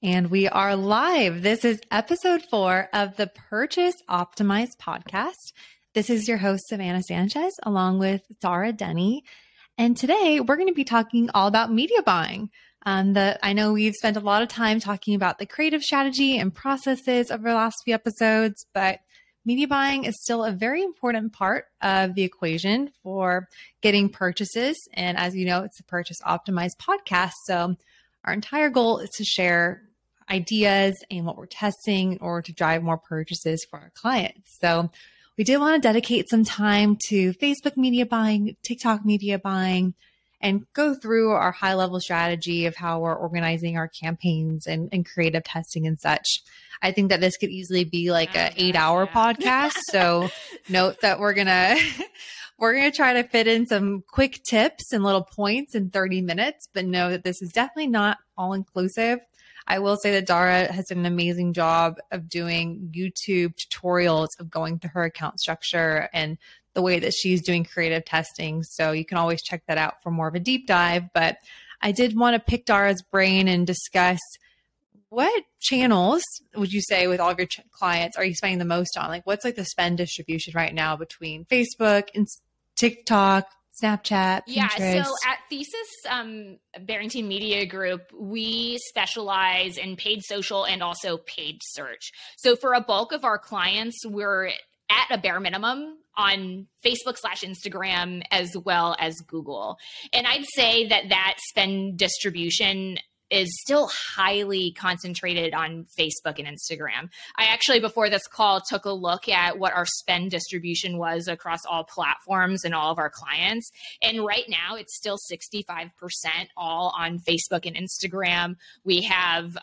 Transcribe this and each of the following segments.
And we are live. This is episode 4 of the Purchase Optimized podcast. This is your host, Savannah Sanchez, along with Dara Denny. And today we're going to be talking all about media buying. I know we've spent a lot of time talking about the creative strategy and processes over the last few episodes, but media buying is still a very important part of the equation for getting purchases. And as you know, it's a Purchase Optimized podcast. So our entire goal is to share ideas and what we're testing in order to drive more purchases for our clients. So we did want to dedicate some time to Facebook media buying, TikTok media buying, and go through our high level strategy of how we're organizing our campaigns and creative testing and such. I think that this could easily be like an 8-hour podcast. So note that we're going to try to fit in some quick tips and little points in 30 minutes, but know that this is definitely not all inclusive. I will say that Dara has done an amazing job of doing YouTube tutorials of going through her account structure and the way that she's doing creative testing. So you can always check that out for more of a deep dive. But I did want to pick Dara's brain and discuss what channels would you say with all of your clients are you spending the most on? Like what's like the spend distribution right now between Facebook and TikTok, Snapchat, Pinterest? Yeah, so at Thesis Barrington Media Group, we specialize in paid social and also paid search. So for a bulk of our clients, we're at a bare minimum on Facebook/Instagram as well as Google. And I'd say that spend distribution is still highly concentrated on Facebook and Instagram. I actually, before this call, took a look at what our spend distribution was across all platforms and all of our clients. And right now it's still 65% all on Facebook and Instagram. We have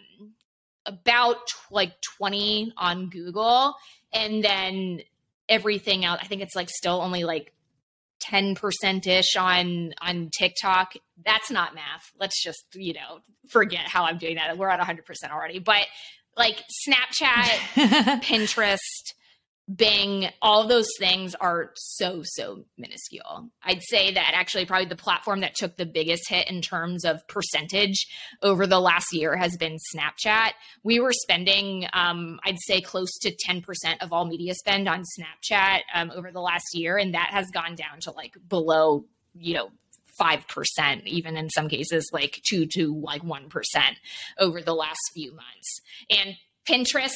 about like 20 on Google, and then everything else, I think it's like still only like 10%-ish on TikTok. That's not math. Let's just, forget how I'm doing that. We're at 100% already. But like Snapchat, Pinterest, Bing, all of those things are so minuscule. I'd say that actually probably the platform that took the biggest hit in terms of percentage over the last year has been Snapchat. We were spending, I'd say close to 10% of all media spend on Snapchat over the last year. And that has gone down to like below, 5%, even in some cases like 2 to like 1% over the last few months. And Pinterest,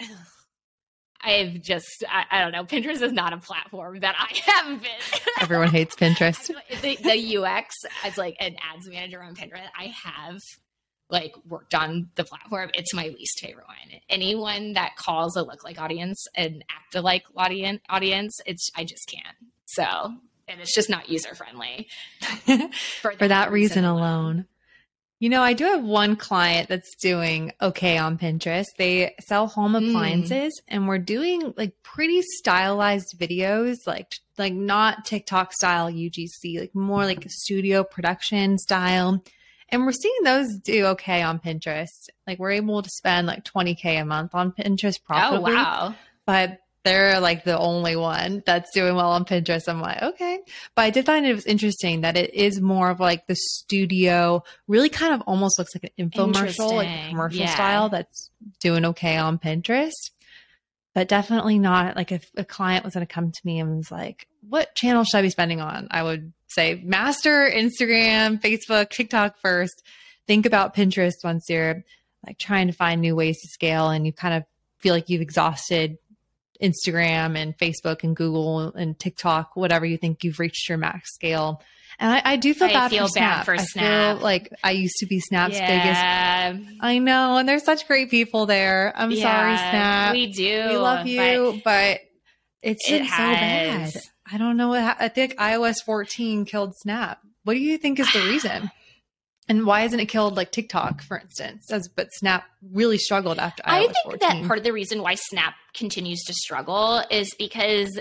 I don't know. Pinterest is not a platform that I have been. Everyone hates Pinterest. The UX as like an ads manager on Pinterest, I have like worked on the platform. It's my least favorite one. Anyone that calls a look-like audience an act-alike audience, I just can't. So, and it's just not user-friendly. For that reason alone. I do have one client that's doing okay on Pinterest. They sell home appliances and we're doing like pretty stylized videos, like not TikTok style UGC, like more like studio production style. And we're seeing those do okay on Pinterest. Like we're able to spend like $20K a month on Pinterest profitably. Oh, wow. But they're like the only one that's doing well on Pinterest. I'm like, okay. But I did find it was interesting that it is more of like the studio, really kind of almost looks like an infomercial, like a commercial style that's doing okay on Pinterest. But definitely not like if a client was going to come to me and was like, what channel should I be spending on? I would say master Instagram, Facebook, TikTok first. Think about Pinterest once you're like trying to find new ways to scale and you kind of feel like you've exhausted Instagram and Facebook and Google and TikTok, whatever you think you've reached your max scale. And I do feel bad for Snap. I feel like I used to be Snap's biggest. I know. And there's such great people there. I'm sorry, Snap. We do. We love you, but it's been so bad. I don't know I think iOS 14 killed Snap. What do you think is the reason? And why isn't it killed like TikTok, for instance? But Snap really struggled after iOS 14. I think that part of the reason why Snap continues to struggle is because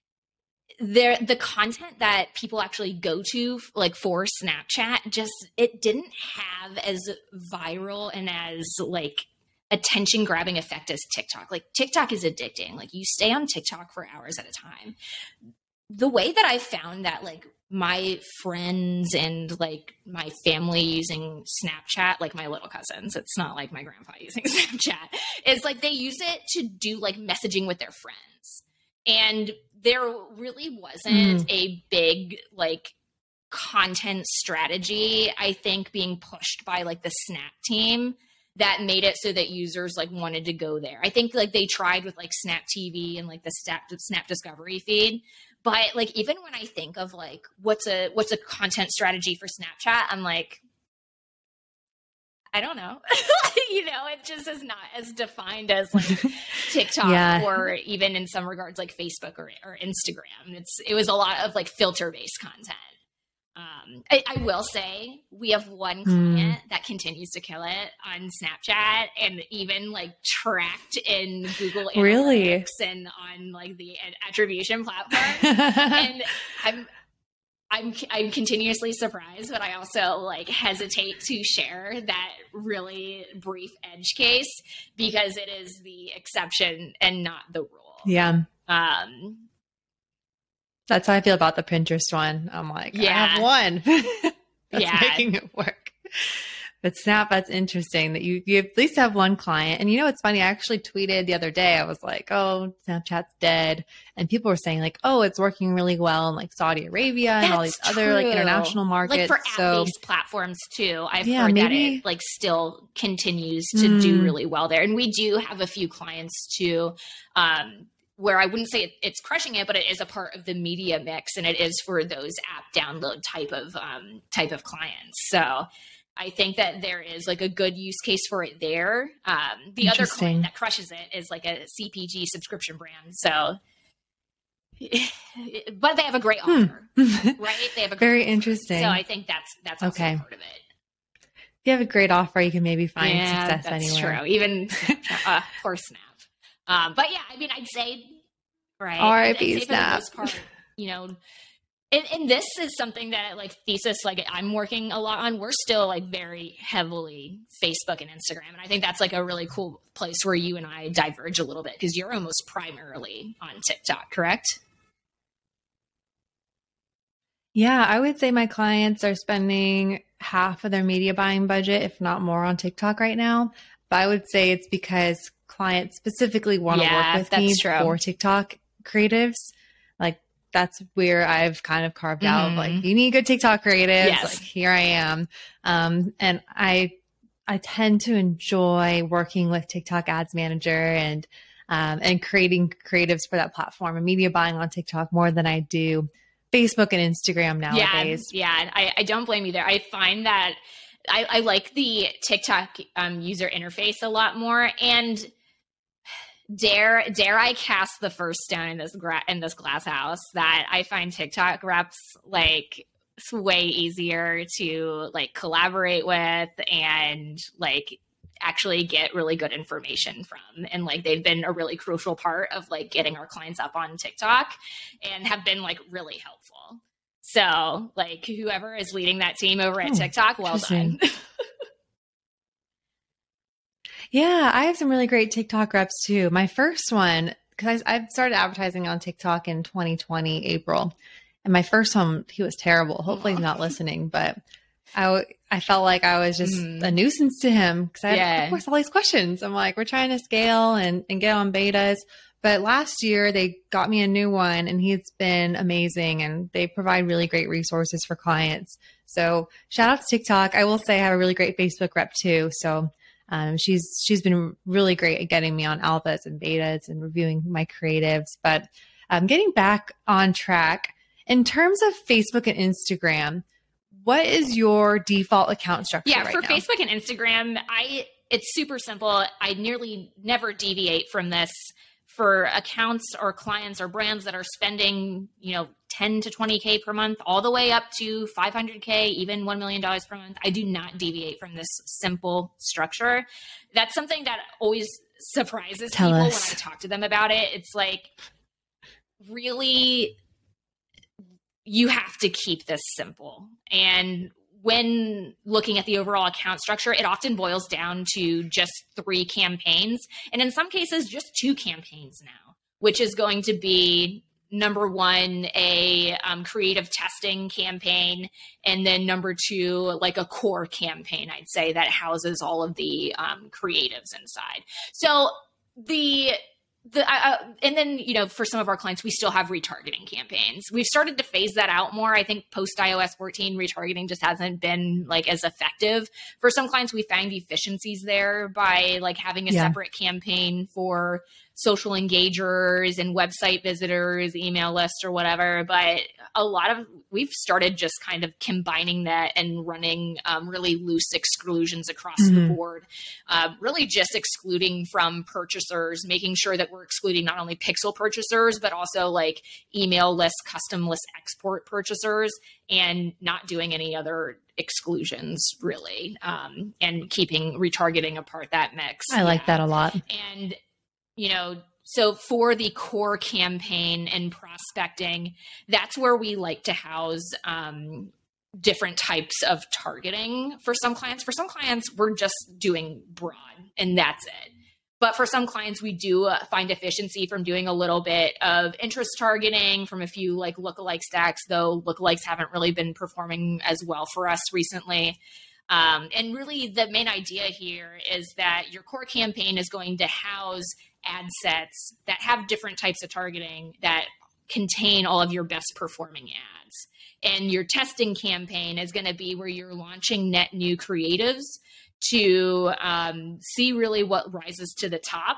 the content that people actually go to like for Snapchat it didn't have as viral and as like attention grabbing effect as TikTok. Like TikTok is addicting. Like you stay on TikTok for hours at a time. The way that I found that like my friends and like my family using Snapchat, like my little cousins, it's not like my grandpa using Snapchat, is like they use it to do like messaging with their friends. And there really wasn't a big like content strategy, I think, being pushed by like the Snap team that made it so that users like wanted to go there. I think like they tried with like Snap TV and like the Snap Discovery feed. But like, even when I think of like, what's a content strategy for Snapchat, I'm like, I don't know. It just is not as defined as like TikTok or even in some regards like Facebook or Instagram. It was a lot of like filter based content. I will say we have one client that continues to kill it on Snapchat and even like tracked in Google Analytics and on like the attribution platform. And I'm continuously surprised, but I also like hesitate to share that really brief edge case because it is the exception and not the rule. Yeah. That's how I feel about the Pinterest one. I'm like, I have one that's making it work. But Snap, that's interesting that you at least have one client. And it's funny. I actually tweeted the other day. I was like, oh, Snapchat's dead. And people were saying like, oh, it's working really well in like Saudi Arabia and all these other like international markets. Like for app-based platforms too. I've heard that it like still continues to do really well there. And we do have a few clients too, where I wouldn't say it's crushing it, but it is a part of the media mix, and it is for those app download type of clients. So I think that there is like a good use case for it there. The other client that crushes it is like a CPG subscription brand. So, but they have a great offer, right? They have a very interesting. So I think that's also part of it. If you have a great offer, you can maybe find success that's anywhere. True. Even poor Snap. But yeah, I mean, I'd say, right. R.I.P. Snap. For the most part, and this is something that like Thesis, like I'm working a lot on. We're still like very heavily Facebook and Instagram. And I think that's like a really cool place where you and I diverge a little bit because you're almost primarily on TikTok, correct? Yeah, I would say my clients are spending half of their media buying budget, if not more, on TikTok right now. But I would say it's because clients specifically want to work with me for TikTok creatives. Like that's where I've kind of carved out, like, you need good TikTok creatives. Yes. Like here I am. And I tend to enjoy working with TikTok ads manager and creating creatives for that platform and media buying on TikTok more than I do Facebook and Instagram nowadays. Yeah. I don't blame you there. I find that I like the TikTok user interface a lot more, and dare I cast the first stone in this glass house that I find TikTok reps like it's way easier to like collaborate with and like actually get really good information from. And like they've been a really crucial part of like getting our clients up on TikTok and have been like really helpful. So like whoever is leading that team over at TikTok, well done. Yeah, I have some really great TikTok reps too. My first one, because I've started advertising on TikTok in 2020, April. And my first one, he was terrible. Hopefully he's not listening, but I felt like I was just a nuisance to him because I had, of course, all these questions. I'm like, we're trying to scale and get on betas. But last year they got me a new one and he's been amazing and they provide really great resources for clients. So shout out to TikTok. I will say I have a really great Facebook rep too. So she's been really great at getting me on alphas and betas and reviewing my creatives. But getting back on track, in terms of Facebook and Instagram, what is your default account structure right for now? Facebook and Instagram, it's super simple. I nearly never deviate from this. For accounts or clients or brands that are spending, 10 to 20K per month, all the way up to 500K, even $1 million per month, I do not deviate from this simple structure. That's something that always surprises people when I talk to them about it. It's like, really, you have to keep this simple. And when looking at the overall account structure, it often boils down to just 3 campaigns. And in some cases, just 2 campaigns now, which is going to be number one, a creative testing campaign, and then number two, like a core campaign, I'd say, that houses all of the creatives inside. So and then, for some of our clients, we still have retargeting campaigns. We've started to phase that out more. I think post iOS 14, retargeting just hasn't been like as effective. For some clients, we found efficiencies there by like having a separate campaign for social engagers and website visitors, email lists or whatever. But we've started just kind of combining that and running really loose exclusions across the board, really just excluding from purchasers, making sure that we're excluding not only pixel purchasers, but also like email list, custom list export purchasers, and not doing any other exclusions really, and keeping retargeting apart that mix. I like that a lot. And so for the core campaign and prospecting, that's where we like to house different types of targeting for some clients. For some clients, we're just doing broad and that's it. But for some clients, we do find efficiency from doing a little bit of interest targeting from a few like lookalike stacks, though lookalikes haven't really been performing as well for us recently. And really the main idea here is that your core campaign is going to house ad sets that have different types of targeting that contain all of your best performing ads. And your testing campaign is going to be where you're launching net new creatives to see really what rises to the top.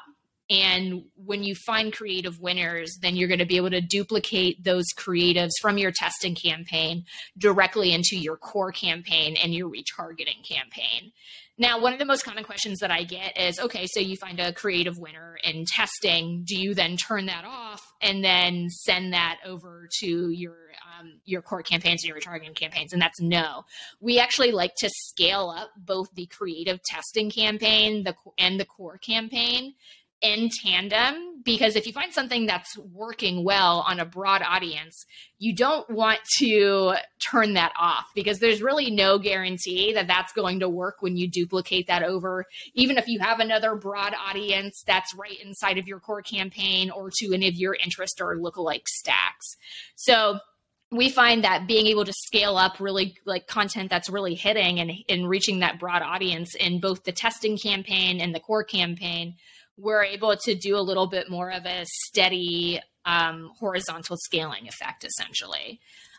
And when you find creative winners, then you're going to be able to duplicate those creatives from your testing campaign directly into your core campaign and your retargeting campaign. Now, one of the most common questions that I get is, okay, so you find a creative winner in testing. Do you then turn that off and then send that over to your core campaigns and your retargeting campaigns? And that's no. We actually like to scale up both the creative testing campaign and the core campaign in tandem, because if you find something that's working well on a broad audience, you don't want to turn that off, because there's really no guarantee that that's going to work when you duplicate that over, even if you have another broad audience that's right inside of your core campaign or to any of your interest or lookalike stacks. So we find that being able to scale up really like content that's really hitting and reaching that broad audience in both the testing campaign and the core campaign, we're able to do a little bit more of a steady horizontal scaling effect, essentially.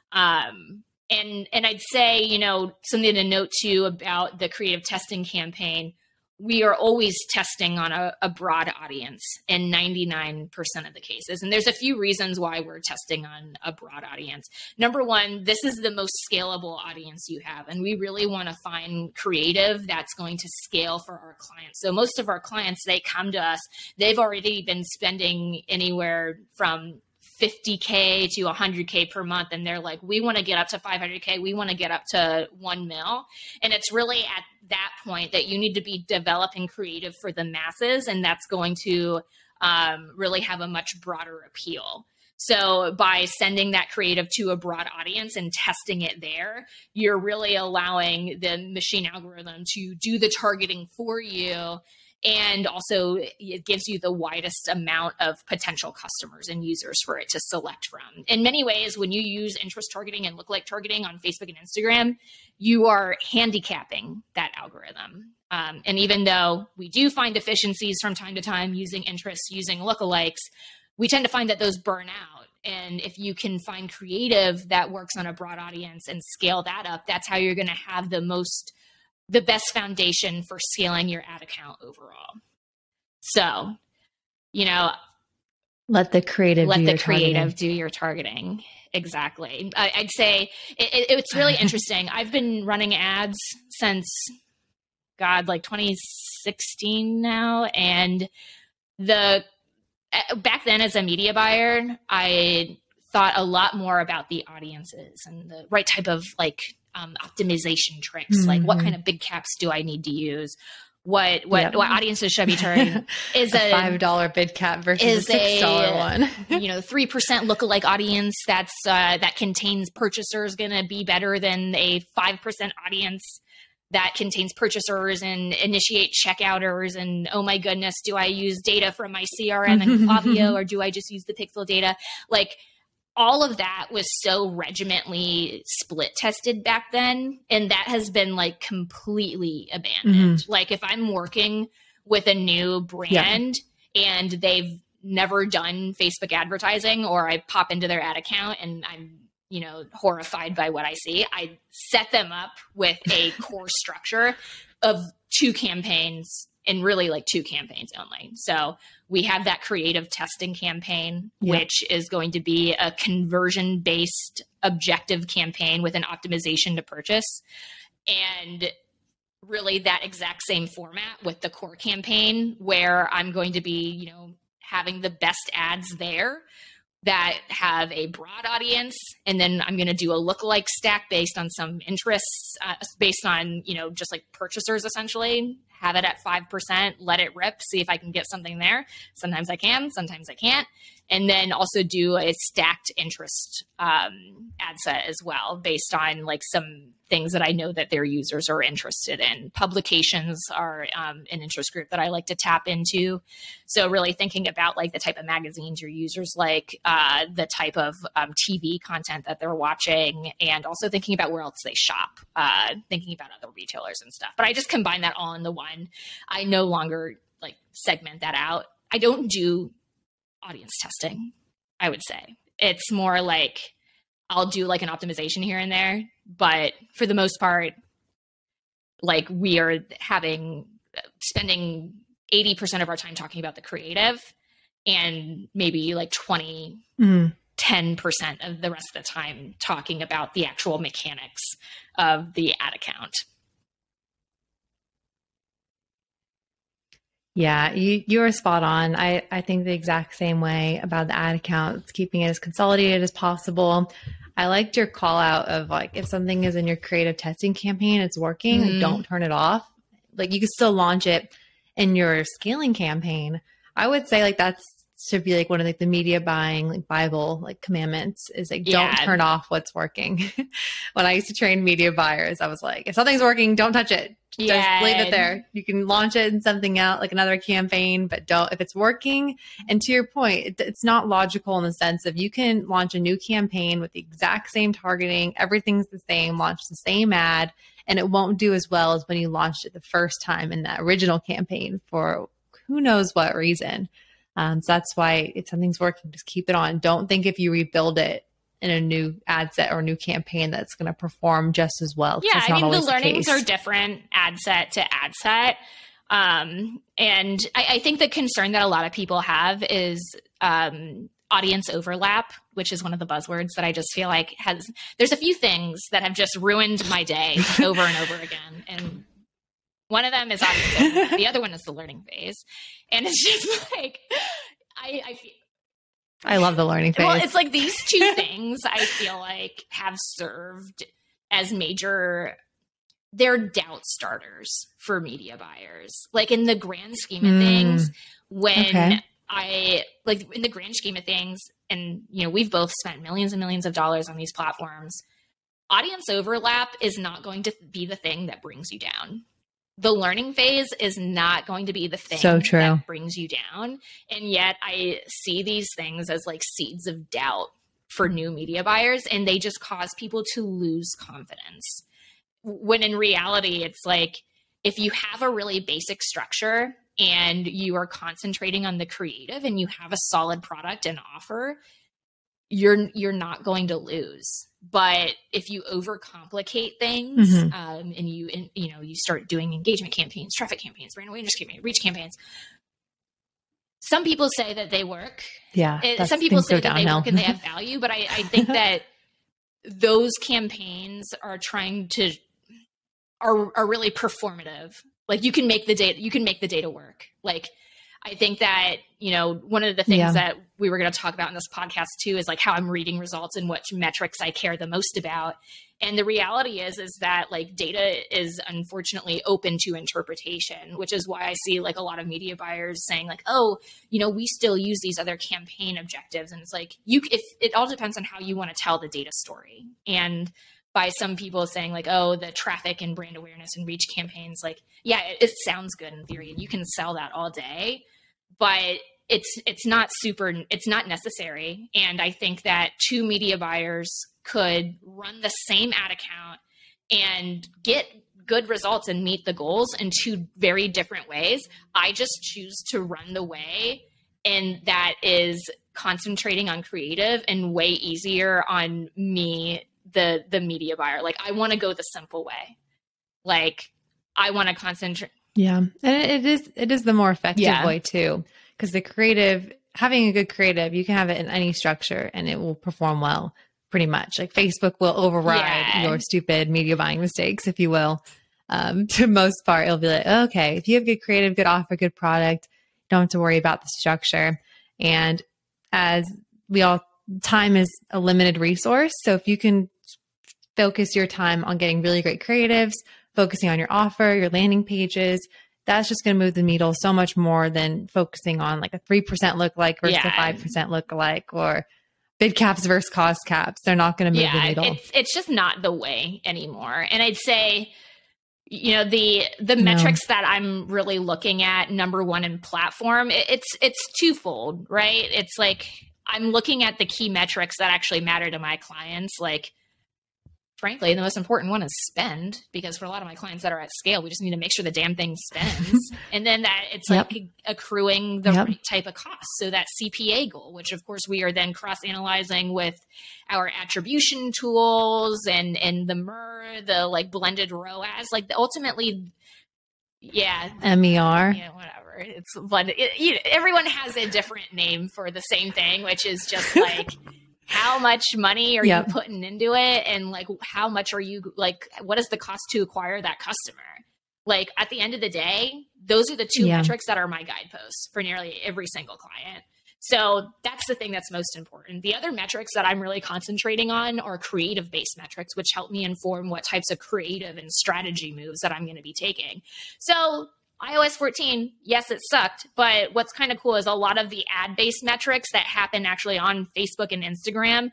And I'd say, something to note too about the creative testing campaign, we are always testing on a broad audience in 99% of the cases. And there's a few reasons why we're testing on a broad audience. Number one, this is the most scalable audience you have. And we really want to find creative that's going to scale for our clients. So most of our clients, they come to us, they've already been spending anywhere from $50K to $100K per month. And they're like, we want to get up to $500K. We want to get up to $1 million. And it's really at that point that you need to be developing creative for the masses. And that's going to really have a much broader appeal. So by sending that creative to a broad audience and testing it there, you're really allowing the machine algorithm to do the targeting for you. And also it gives you the widest amount of potential customers and users for it to select from. In many ways, when you use interest targeting and lookalike targeting on Facebook and Instagram, you are handicapping that algorithm. And even though we do find efficiencies from time to time using interests, using lookalikes, we tend to find that those burn out. And if you can find creative that works on a broad audience and scale that up, that's how you're going to have the best foundation for scaling your ad account overall. So, let the creative do your targeting. Exactly. I'd say it's really interesting. I've been running ads since, like 2016 now. And back then as a media buyer, I thought a lot more about the audiences and the right type of optimization tricks. Mm-hmm. Like what kind of big caps do I need to use? What audiences should I be targeting? Is a $5 bid cap versus a $6 one. 3% lookalike audience that contains purchasers going to be better than a 5% audience that contains purchasers and initiate checkouters. And oh my goodness, do I use data from my CRM and Klaviyo or do I just use the pixel data? Like, all of that was so regimentally split tested back then. And that has been like completely abandoned. Mm-hmm. Like if I'm working with a new brand and they've never done Facebook advertising, or I pop into their ad account and I'm, you know, horrified by what I see, I set them up with a core structure of 2 campaigns, and really like 2 campaigns only. So we have that creative testing campaign, which is going to be a conversion-based objective campaign with an optimization to purchase. And really that exact same format with the core campaign, where I'm going to be, you know, having the best ads there that have a broad audience. And then I'm going to do a lookalike stack based on some interests, based on, you know, just like purchasers, essentially. Have it at 5%, let it rip, see if I can get something there. Sometimes I can, sometimes I can't. And then also do a stacked interest ad set as well, based on like some things that I know that their users are interested in. Publications are an interest group that I like to tap into. So really thinking about like the type of magazines your users like, the type of TV content that they're watching, and also thinking about where else they shop, thinking about other retailers and stuff. But I just combine that all into one. I no longer like segment that out. I don't do audience testing, I would say. It's more like I'll do like an optimization here and there, but for the most part, like we are spending 80% of our time talking about the creative, and maybe like 10% of the rest of the time talking about the actual mechanics of the ad account. Yeah, you are spot on. I think the exact same way about the ad accounts, keeping it as consolidated as possible. I liked your call out of like, if something is in your creative testing campaign, it's working, like, don't turn it off. Like you can still launch it in your scaling campaign. I would say like that's should be like one of like the media buying like Bible like commandments is like don't turn off what's working. When I used to train media buyers, I was like, if something's working, don't touch it. Just leave it there. You can launch it in something else, like another campaign, but don't, if it's working. And to your point, it's not logical in the sense of you can launch a new campaign with the exact same targeting. Everything's the same, launch the same ad, and it won't do as well as when you launched it the first time in that original campaign for who knows what reason. So that's why if something's working, just keep it on. Don't think if you rebuild it in a new ad set or a new campaign that's going to perform just as well. Yeah, I mean, the learnings are different ad set to ad set. And I think the concern that a lot of people have is audience overlap, which is one of the buzzwords that I just feel like there's a few things that have just ruined my day over and over again. And one of them is audience overlap. The other one is the learning phase. And it's just like, I love the learning phase. Well, it's like these 2 things I feel like have served as they're doubt starters for media buyers. Like in the grand scheme of things, in the grand scheme of things, and you know, we've both spent millions and millions of dollars on these platforms. Audience overlap is not going to be the thing that brings you down. The learning phase is not going to be the thing that brings you down. And yet I see these things as like seeds of doubt for new media buyers, and they just cause people to lose confidence. When in reality, it's like, if you have a really basic structure and you are concentrating on the creative and you have a solid product and offer, you're not going to lose. But if you overcomplicate things, and you start doing engagement campaigns, traffic campaigns, brand awareness campaigns, reach campaigns, some people say that they work. Yeah. Some people say that they work and they have value, but I think that those campaigns are are really performative. Like you can make the data work. Like I think that, you know, one of the things that we were going to talk about in this podcast too is like how I'm reading results and which metrics I care the most about. And the reality is that like data is unfortunately open to interpretation, which is why I see like a lot of media buyers saying like, oh, you know, we still use these other campaign objectives. And it's like, if it all depends on how you want to tell the data story. And by some people saying like, oh, the traffic and brand awareness and reach campaigns, like, yeah, it sounds good in theory and you can sell that all day. But it's not necessary. And I think that two media buyers could run the same ad account and get good results and meet the goals in two very different ways. I just choose to run the way, and that is concentrating on creative and way easier on me, the media buyer. Like, I want to go the simple way. Like, I want to concentrate. Yeah. And it is the more effective way too. Because the creative, having a good creative, you can have it in any structure and it will perform well, pretty much. Like, Facebook will override your stupid media buying mistakes, if you will. To most part, it'll be like, okay, if you have good creative, good offer, good product, you don't have to worry about the structure. And as time is a limited resource. So if you can focus your time on getting really great creatives, focusing on your offer, your landing pages, that's just going to move the needle so much more than focusing on like a 3% lookalike versus a 5% lookalike, or bid caps versus cost caps. They're not going to move the needle. It's just not the way anymore. And I'd say, the metrics that I'm really looking at, number one, in platform, it's twofold, right? It's like, I'm looking at the key metrics that actually matter to my clients. Like, frankly, the most important one is spend, because for a lot of my clients that are at scale, we just need to make sure the damn thing spends. And then that it's like accruing the right type of cost. So that CPA goal, which of course we are then cross-analyzing with our attribution tools and the MER, the like blended ROAS, like ultimately, MER. Yeah, whatever. It's blended. Everyone has a different name for the same thing, which is just like, how much money are you putting into it? And like, how much are you, like, what is the cost to acquire that customer? Like, at the end of the day, those are the two metrics that are my guideposts for nearly every single client. So that's the thing that's most important. The other metrics that I'm really concentrating on are creative-based metrics, which help me inform what types of creative and strategy moves that I'm going to be taking. So iOS 14, yes, it sucked, but what's kind of cool is a lot of the ad-based metrics that happen actually on Facebook and Instagram,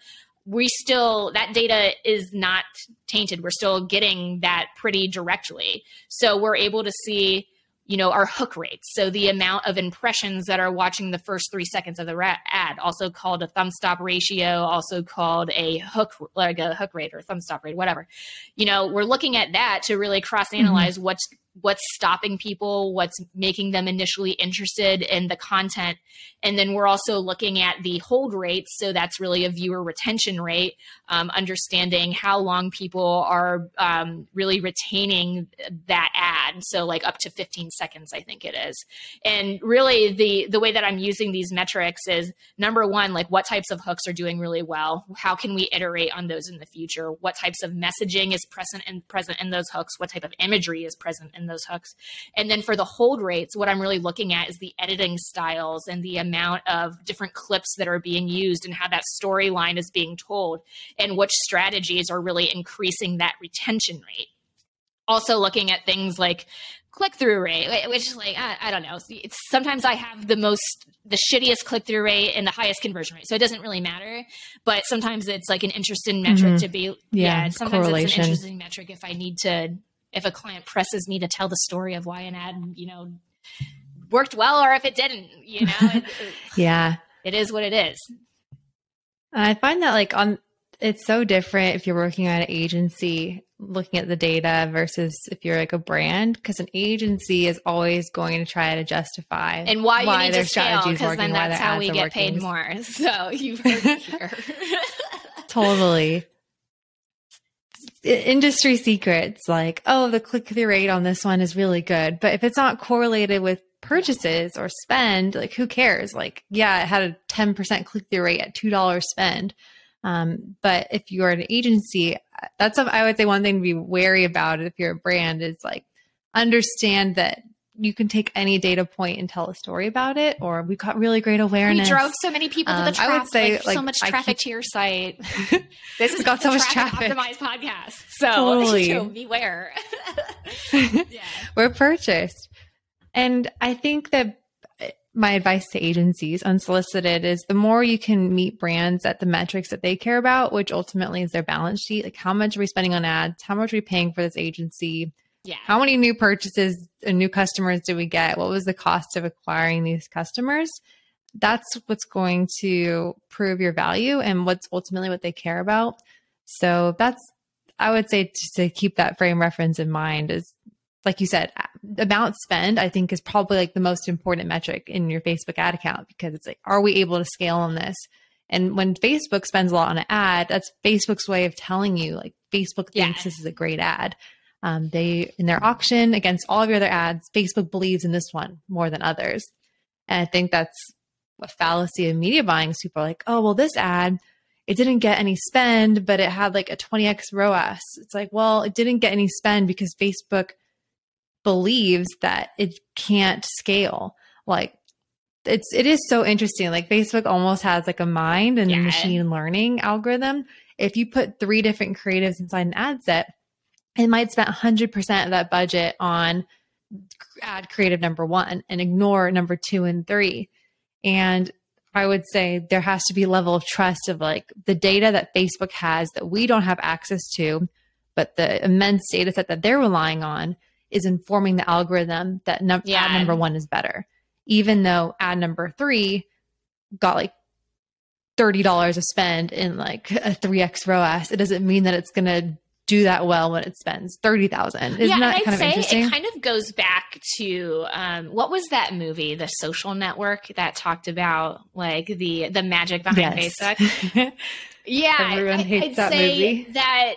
that data is not tainted. We're still getting that pretty directly. So we're able to see, our hook rates. So the amount of impressions that are watching the first 3 seconds of the ad, also called a thumb stop ratio, also called a hook rate or thumb stop rate, whatever. We're looking at that to really cross-analyze what's stopping people, what's making them initially interested in the content. And then we're also looking at the hold rates. So that's really a viewer retention rate, understanding how long people are really retaining that ad. So like up to 15 seconds, I think it is. And really the way that I'm using these metrics is, number one, like, what types of hooks are doing really well? How can we iterate on those in the future? What types of messaging is present in those hooks? What type of imagery is present in those hooks? And then for the hold rates, what I'm really looking at is the editing styles and the amount of different clips that are being used and how that storyline is being told, and which strategies are really increasing that retention rate. Also looking at things like click-through rate, which is like, I don't know. Sometimes I have the shittiest click-through rate and the highest conversion rate. So it doesn't really matter, but sometimes it's like an interesting metric to be, sometimes it's an interesting metric if a client presses me to tell the story of why an ad, worked well, or if it didn't, it is what it is. I find that it's so different if you're working at an agency looking at the data versus if you're like a brand, because an agency is always going to try to justify and why you need their to scale, because then that's how we get paid more. So you've heard it here. Totally. Industry secrets, like, the click-through rate on this one is really good. But if it's not correlated with purchases or spend, like, who cares? Like, it had a 10% click-through rate at $2 spend. But if you're an agency, I would say one thing to be wary about if you're a brand is like, understand that you can take any data point and tell a story about it, or we've got really great awareness. We drove so many people to the traffic. I would say so much traffic to your site. This has got so much traffic. Optimized podcast. So totally. Beware. We're purchased. And I think that my advice to agencies unsolicited is, the more you can meet brands at the metrics that they care about, which ultimately is their balance sheet. Like, how much are we spending on ads? How much are we paying for this agency? Yeah. How many new purchases and new customers did we get? What was the cost of acquiring these customers? that's what's going to prove your value and what's ultimately what they care about. So I would say just to keep that frame reference in mind is, like you said, amount spend, I think, is probably like the most important metric in your Facebook ad account, because it's like, are we able to scale on this? And when Facebook spends a lot on an ad, that's Facebook's way of telling you, like, Facebook thinks this is a great ad. They, in their auction against all of your other ads, Facebook believes in this one more than others. And I think that's a fallacy of media buying. So people are like, oh, well, this ad, it didn't get any spend, but it had like a 20x ROAS. It's like, well, it didn't get any spend because Facebook believes that it can't scale. Like, it is so interesting. Like, Facebook almost has like a mind and machine learning algorithm. If you put 3 different creatives inside an ad set, it might spend 100% of that budget on ad creative number 1 and ignore number 2 and 3. And I would say there has to be a level of trust of like the data that Facebook has that we don't have access to, but the immense data set that they're relying on is informing the algorithm that ad number 1 is better. Even though ad number 3 got like $30 of spend in like a 3x ROAS, it doesn't mean that it's going to do that well when it spends $30,000. Isn't that kind of interesting? It kind of goes back to what was that movie, The Social Network, that talked about like the magic behind Facebook? Everyone hates that movie. That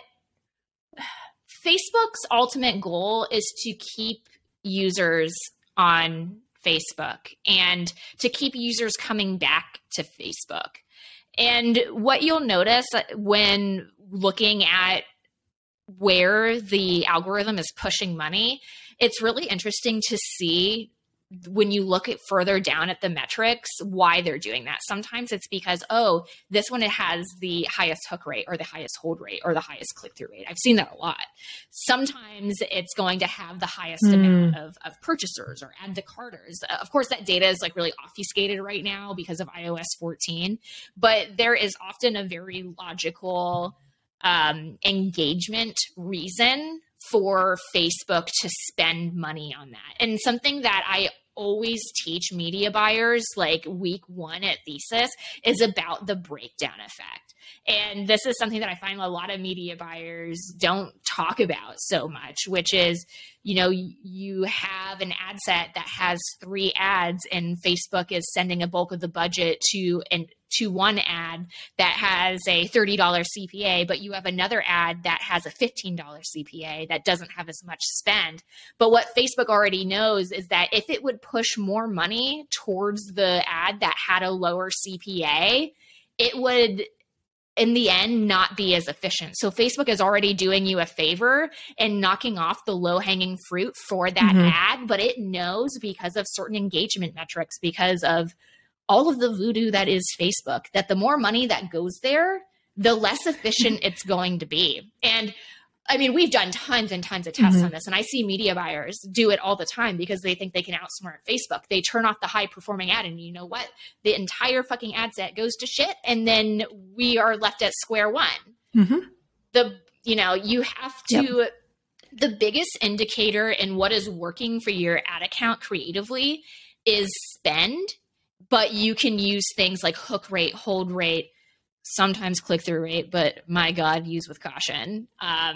Facebook's ultimate goal is to keep users on Facebook and to keep users coming back to Facebook. And what you'll notice when looking at where the algorithm is pushing money, it's really interesting to see when you look at further down at the metrics, why they're doing that. Sometimes it's because, oh, this one, it has the highest hook rate or the highest hold rate or the highest click-through rate. I've seen that a lot. Sometimes it's going to have the highest amount of purchasers or add to carters. Of course, that data is like really obfuscated right now because of iOS 14, but there is often a very logical engagement reason for Facebook to spend money on that. And something that I always teach media buyers, like week 1 at Thesis, is about the breakdown effect. And this is something that I find a lot of media buyers don't talk about so much, which is, you know, you have an ad set that has 3 ads and Facebook is sending a bulk of the budget to one ad that has a $30 CPA, but you have another ad that has a $15 CPA that doesn't have as much spend. But what Facebook already knows is that if it would push more money towards the ad that had a lower CPA, it would, in the end, not be as efficient. So Facebook is already doing you a favor and knocking off the low-hanging fruit for that ad, but it knows because of certain engagement metrics, because of all of the voodoo that is Facebook, that the more money that goes there, the less efficient it's going to be. And I mean, we've done tons and tons of tests on this, and I see media buyers do it all the time because they think they can outsmart Facebook. They turn off the high performing ad, and you know what? The entire fucking ad set goes to shit, and then we are left at square one. You have to, the biggest indicator in what is working for your ad account creatively is spend, but you can use things like hook rate, hold rate, sometimes click-through rate, but my God, use with caution,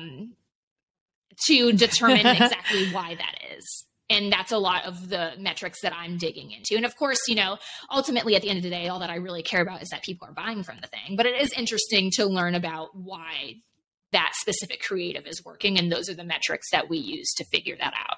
to determine exactly why that is. And that's a lot of the metrics that I'm digging into. And of course, you know, ultimately at the end of the day, all that I really care about is that people are buying from the thing. But it is interesting to learn about why that specific creative is working. And those are the metrics that we use to figure that out.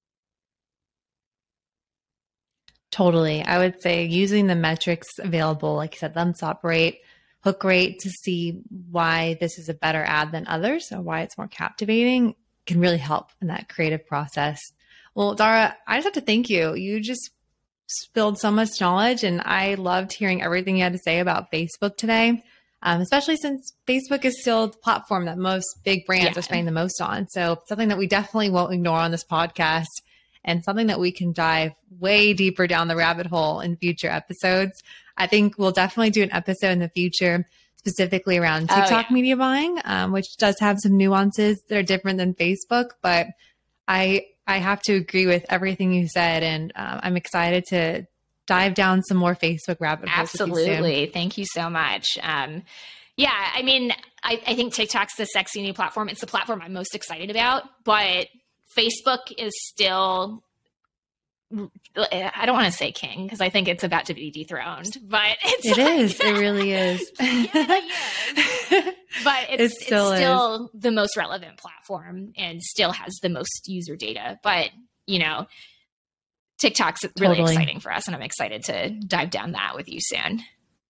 Totally. I would say using the metrics available, like you said, thumbs up rate, hook rate, to see why this is a better ad than others or why it's more captivating can really help in that creative process. Well, Dara, I just have to thank you. You just spilled so much knowledge, and I loved hearing everything you had to say about Facebook today, especially since Facebook is still the platform that most big brands are spending the most on. So something that we definitely won't ignore on this podcast, and something that we can dive way deeper down the rabbit hole in future episodes. I think we'll definitely do an episode in the future specifically around TikTok media buying, which does have some nuances that are different than Facebook. But I have to agree with everything you said, and I'm excited to dive down some more Facebook rabbit holes. Absolutely. Thank you so much. Yeah, I mean, I think TikTok's the sexy new platform. It's the platform I'm most excited about, but Facebook is still, I don't want to say king because I think it's about to be dethroned, but it is. It really is. But it's still the most relevant platform and still has the most user data. But, you know, TikTok's really exciting for us, and I'm excited to dive down that with you soon.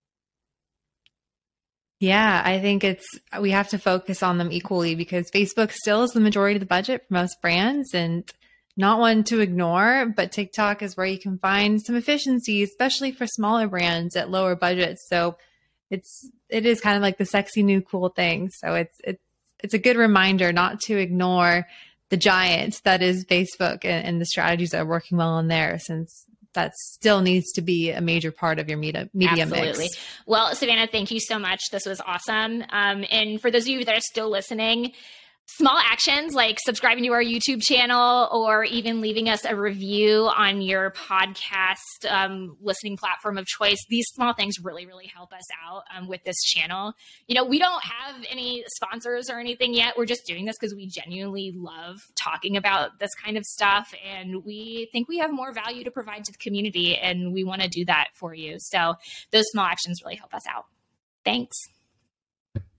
Yeah, I think we have to focus on them equally because Facebook still is the majority of the budget for most brands and not one to ignore, but TikTok is where you can find some efficiency, especially for smaller brands at lower budgets. So it is kind of like the sexy new cool thing. So it's a good reminder not to ignore the giant that is Facebook and the strategies that are working well on there, since that still needs to be a major part of your media Absolutely. mix. Well, Savannah, thank you so much. This was awesome. And for those of you that are still listening, small actions like subscribing to our YouTube channel or even leaving us a review on your podcast listening platform of choice. These small things really, really help us out with this channel. You know, we don't have any sponsors or anything yet. We're just doing this because we genuinely love talking about this kind of stuff. And we think we have more value to provide to the community, and we want to do that for you. So those small actions really help us out. Thanks.